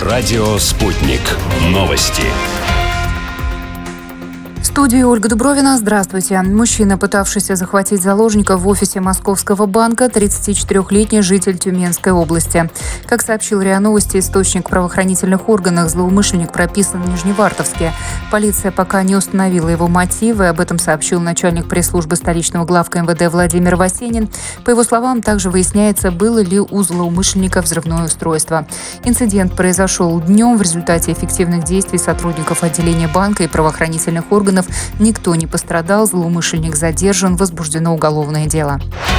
Радио «Спутник». Новости. В студии Ольга Дубровина. Здравствуйте. Мужчина, пытавшийся захватить заложников в офисе Московского банка, 34-летний житель Тюменской области. Как сообщил РИА Новости источник в правоохранительных органах, злоумышленник прописан в Нижневартовске. Полиция пока не установила его мотивы. Об этом сообщил начальник пресс-службы столичного главка МВД Владимир Васенин. По его словам, также выясняется, было ли у злоумышленника взрывное устройство. Инцидент произошел днем. В результате эффективных действий сотрудников отделения банка и правоохранительных органов никто не пострадал, злоумышленник задержан, возбуждено уголовное дело.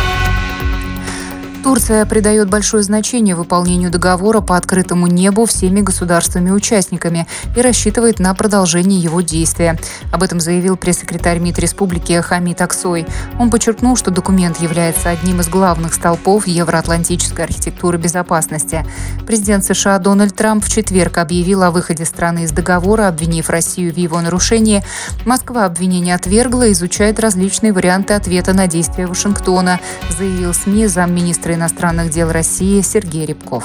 Турция придает большое значение выполнению договора по открытому небу всеми государствами-участниками и рассчитывает на продолжение его действия. Об этом заявил пресс-секретарь МИД республики Хамит Аксой. Он подчеркнул, что документ является одним из главных столпов евроатлантической архитектуры безопасности. Президент США Дональд Трамп в четверг объявил о выходе страны из договора, обвинив Россию в его нарушении. Москва обвинение отвергла и изучает различные варианты ответа на действия Вашингтона, заявил СМИ замминистра иностранных дел России Сергей Рябков.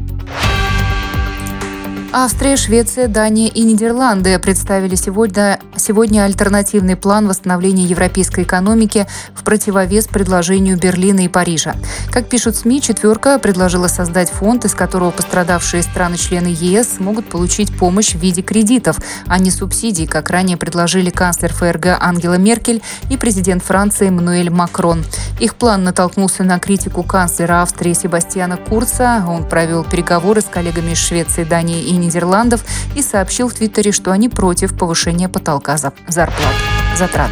Австрия, Швеция, Дания и Нидерланды представили сегодня альтернативный план восстановления европейской экономики в противовес предложению Берлина и Парижа. Как пишут СМИ, четверка предложила создать фонд, из которого пострадавшие страны-члены ЕС смогут получить помощь в виде кредитов, а не субсидий, как ранее предложили канцлер ФРГ Ангела Меркель и президент Франции Эммануэль Макрон. Их план натолкнулся на критику канцлера Австрии Себастьяна Курца. Он провел переговоры с коллегами из Швеции, Дании и Нидерландов и сообщил в Твиттере, что они против повышения потолка затрат.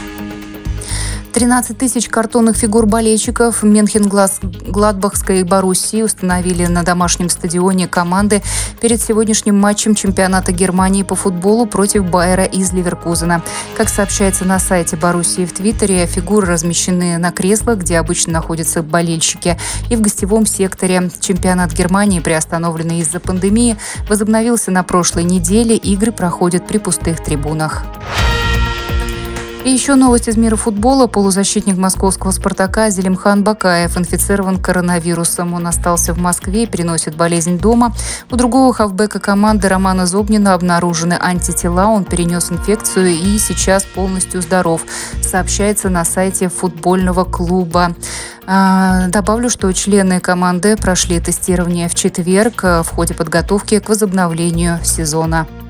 13 тысяч картонных фигур болельщиков Мönchengladbachской Боруссии установили на домашнем стадионе команды перед сегодняшним матчем чемпионата Германии по футболу против Байера из Ливеркузена. Как сообщается на сайте Боруссии в Твиттере, фигуры размещены на креслах, где обычно находятся болельщики, и в гостевом секторе. Чемпионат Германии, приостановленный из-за пандемии, возобновился на прошлой неделе. Игры проходят при пустых трибунах. И еще новость из мира футбола. Полузащитник московского «Спартака» Зелимхан Бакаев инфицирован коронавирусом. Он остался в Москве и переносит болезнь дома. У другого хавбека команды Романа Зобнина обнаружены антитела. Он перенес инфекцию и сейчас полностью здоров, сообщается на сайте футбольного клуба. Добавлю, что члены команды прошли тестирование в четверг в ходе подготовки к возобновлению сезона.